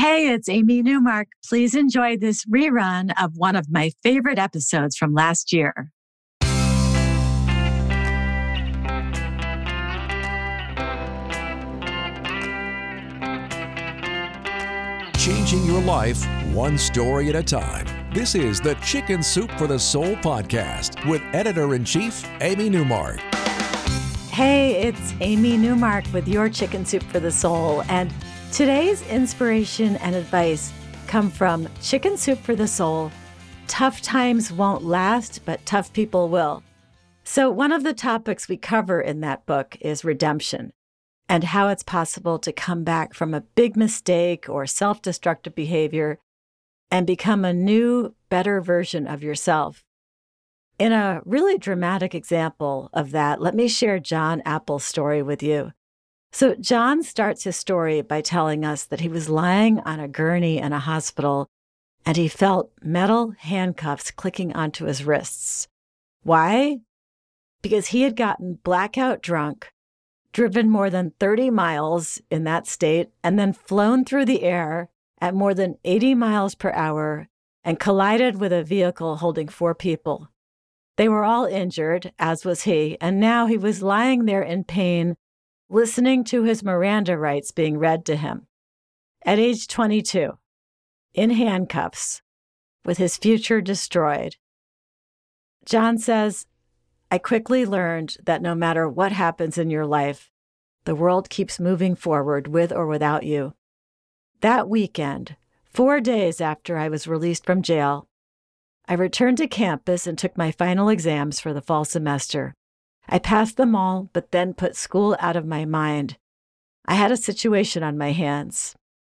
Hey, it's Amy Newmark. Please enjoy this rerun of one of my favorite episodes from last year. Changing your life one story at a time. This is the Chicken Soup for the Soul podcast with Editor-in-Chief Amy Newmark. Hey, it's Amy Newmark with your Chicken Soup for the Soul. And today's inspiration and advice come from Chicken Soup for the Soul. Tough times won't last, but tough people will. So one of the topics we cover in that book is redemption and how it's possible to come back from a big mistake or self-destructive behavior and become a new, better version of yourself. In a really dramatic example of that, let me share John Apple's story with you. So John starts his story by telling us that he was lying on a gurney in a hospital and he felt metal handcuffs clicking onto his wrists. Why? Because he had gotten blackout drunk, driven more than 30 miles in that state, and then flown through the air at more than 80 miles per hour and collided with a vehicle holding 4 people. They were all injured, as was he, and now he was lying there in pain, listening to his Miranda rights being read to him. At age 22, in handcuffs, with his future destroyed. John says, I quickly learned that no matter what happens in your life, the world keeps moving forward with or without you. That weekend, 4 days after I was released from jail, I returned to campus and took my final exams for the fall semester. I passed them all, but then put school out of my mind. I had a situation on my hands.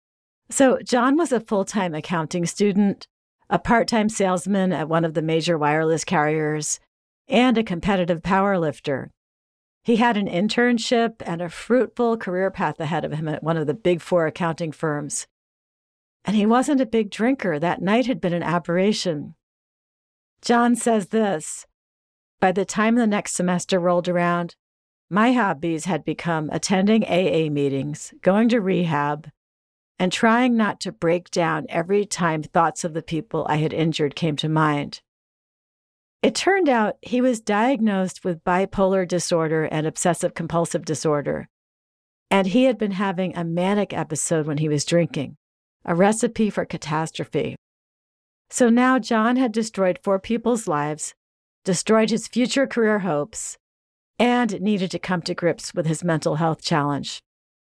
So John was a full-time accounting student, a part-time salesman at one of the major wireless carriers, and a competitive powerlifter. He had an internship and a fruitful career path ahead of him at one of the big 4 accounting firms. And he wasn't a big drinker. That night had been an aberration. John says this, by the time the next semester rolled around, my hobbies had become attending AA meetings, going to rehab, and trying not to break down every time thoughts of the people I had injured came to mind. It turned out he was diagnosed with bipolar disorder and obsessive-compulsive disorder, and he had been having a manic episode when he was drinking, a recipe for catastrophe. So now John had destroyed 4 people's lives, destroyed his future career hopes, and needed to come to grips with his mental health challenge.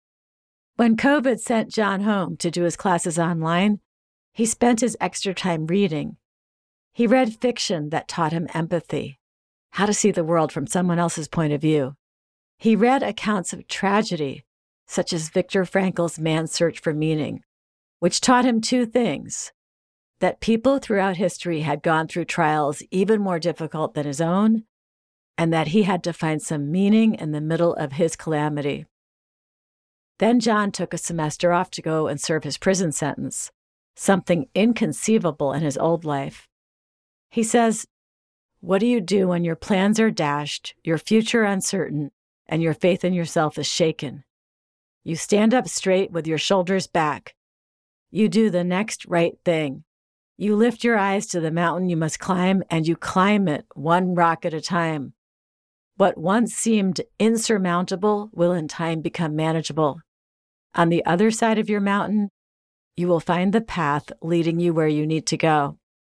When COVID sent John home to do his classes online, he spent his extra time reading. He read fiction that taught him empathy, how to see the world from someone else's point of view. He read accounts of tragedy, such as Viktor Frankl's Man's Search for Meaning, which taught him 2 things: that people throughout history had gone through trials even more difficult than his own, and that he had to find some meaning in the middle of his calamity. Then John took a semester off to go and serve his prison sentence, something inconceivable in his old life. He says, what do you do when your plans are dashed, your future uncertain, and your faith in yourself is shaken? You stand up straight with your shoulders back. You do the next right thing. You lift your eyes to the mountain you must climb, and you climb it one rock at a time. What once seemed insurmountable will in time become manageable. On the other side of your mountain, you will find the path leading you where you need to go.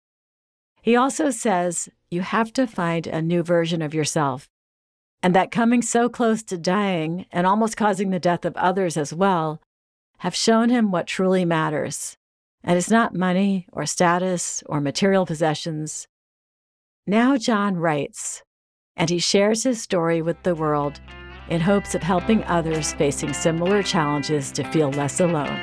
He also says you have to find a new version of yourself, and that coming so close to dying and almost causing the death of others as well have shown him what truly matters. And it's not money or status or material possessions. Now John writes, and he shares his story with the world in hopes of helping others facing similar challenges to feel less alone.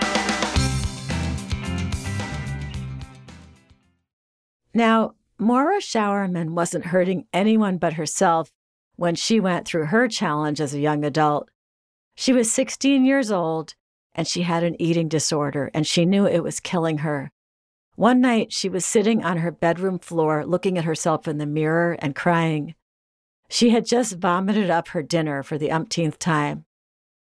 Now, Maura Showerman wasn't hurting anyone but herself when she went through her challenge as a young adult. She was 16 years old, and she had an eating disorder, and she knew it was killing her. One night, she was sitting on her bedroom floor looking at herself in the mirror and crying. She had just vomited up her dinner for the umpteenth time.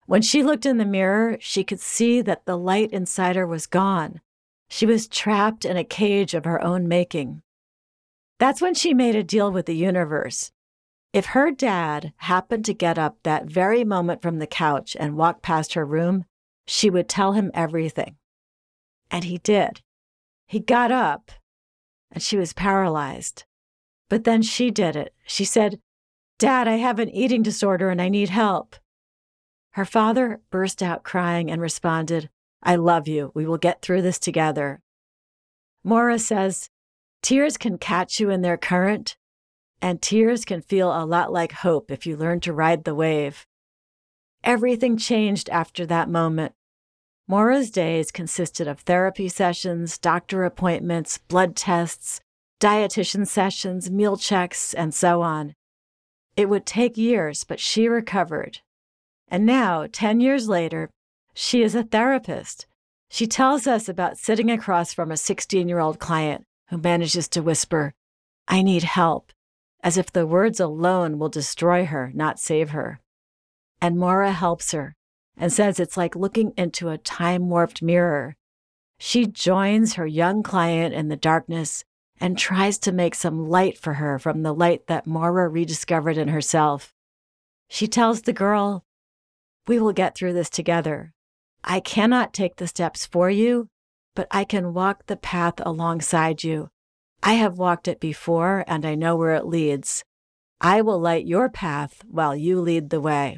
When she looked in the mirror, she could see that the light inside her was gone. She was trapped in a cage of her own making. That's when she made a deal with the universe. If her dad happened to get up that very moment from the couch and walk past her room, she would tell him everything. And he did. He got up, and she was paralyzed. But then she did it. She said, "Dad, I have an eating disorder and I need help." Her father burst out crying and responded, "I love you. We will get through this together." Maura says, tears can catch you in their current, and tears can feel a lot like hope if you learn to ride the wave. Everything changed after that moment. Maura's days consisted of therapy sessions, doctor appointments, blood tests, dietitian sessions, meal checks, and so on. It would take years, but she recovered. And now, 10 years later, she is a therapist. She tells us about sitting across from a 16-year-old client who manages to whisper, "I need help," as if the words alone will destroy her, not save her. And Maura helps her and says it's like looking into a time-warped mirror. She joins her young client in the darkness and tries to make some light for her from the light that Maura rediscovered in herself. She tells the girl, "We will get through this together. I cannot take the steps for you, but I can walk the path alongside you. I have walked it before, and I know where it leads. I will light your path while you lead the way."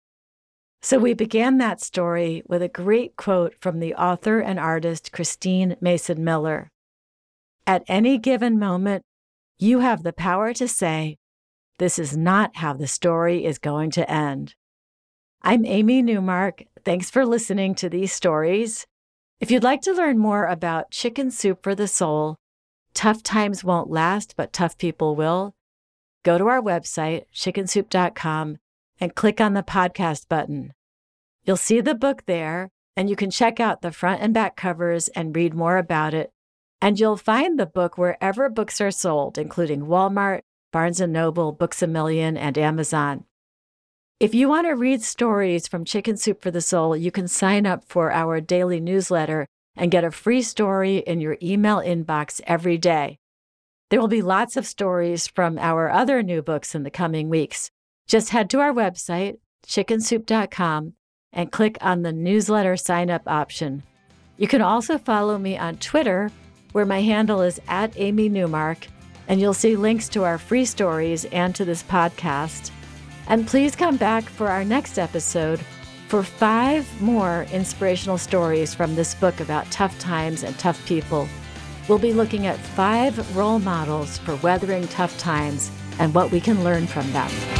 So we began that story with a great quote from the author and artist Christine Mason Miller. At any given moment, you have the power to say, "This is not how the story is going to end." I'm Amy Newmark. Thanks for listening to these stories. If you'd like to learn more about Chicken Soup for the Soul, Tough Times Won't Last, but Tough People Will, go to our website, chickensoup.com, and click on the podcast button. You'll see the book there, and you can check out the front and back covers and read more about it. And you'll find the book wherever books are sold, including Walmart, Barnes & Noble, Books A Million, and Amazon. If you want to read stories from Chicken Soup for the Soul, you can sign up for our daily newsletter and get a free story in your email inbox every day. There will be lots of stories from our other new books in the coming weeks. Just head to our website, chickensoup.com, and click on the newsletter sign-up option. You can also follow me on Twitter, where my handle is @AmyNewmark, and you'll see links to our free stories and to this podcast. And please come back for our next episode for 5 more inspirational stories from this book about tough times and tough people. We'll be looking at 5 role models for weathering tough times and what we can learn from them.